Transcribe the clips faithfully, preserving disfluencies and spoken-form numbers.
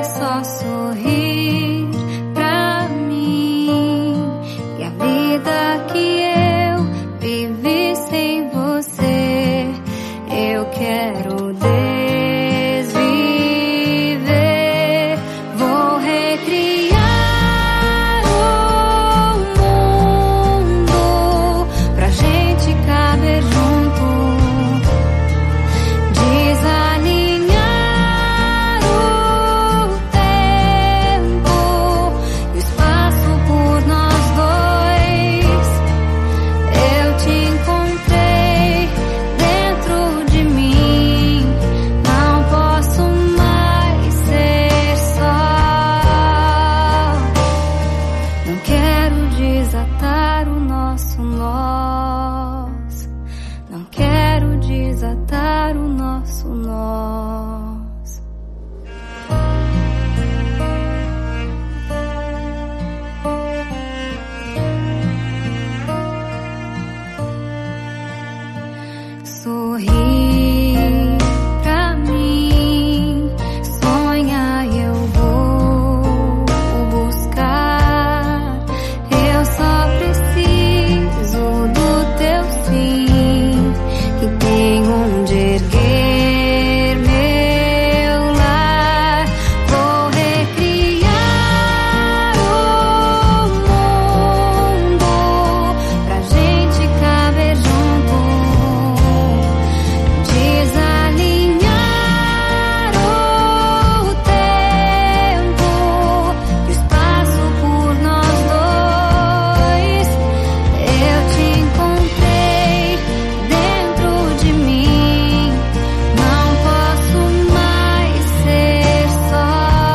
é só sorrir pra mim. E a vida que eu vivi sem você, eu quero desviver. Vou recriar o mundo pra gente caber junto, desalinhar o tempo e o espaço por nós dois. Eu te encontrei dentro de mim, não posso mais ser só. Não quero desatar o nosso nós, não quero desatar o nosso nós. Sorri pra mim, sonha, eu vou buscar. Eu só preciso do teu sim, que tem onde erguer meu lar. Vou recriar o mundo pra gente caber junto, desalinhar o tempo e o espaço por nós dois. Eu te encontrei dentro de mim, não posso mais ser só.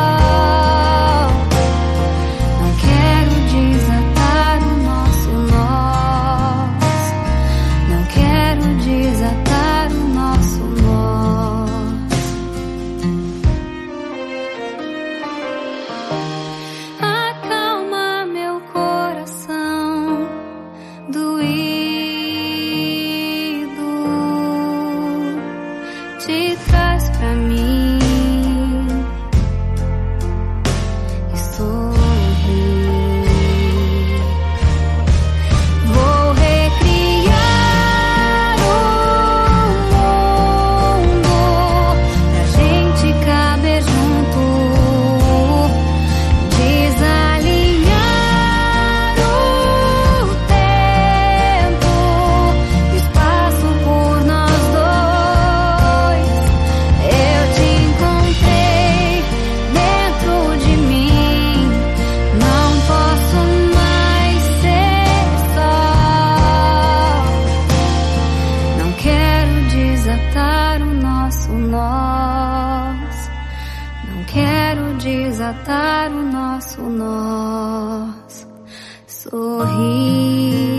Não quero desatar o nosso nós, não quero desatar o nosso nós. Acalma meu coração doído, te traz pra mim e sorri. Vou recriar o mundo pra gente caber junto, desalinhar o tempo e espaço por nós dois. Eu te encontrei dentro de mim, não posso mais ser só. Não quero desatar o nosso nós, não quero desatar o nosso nós. Sorri.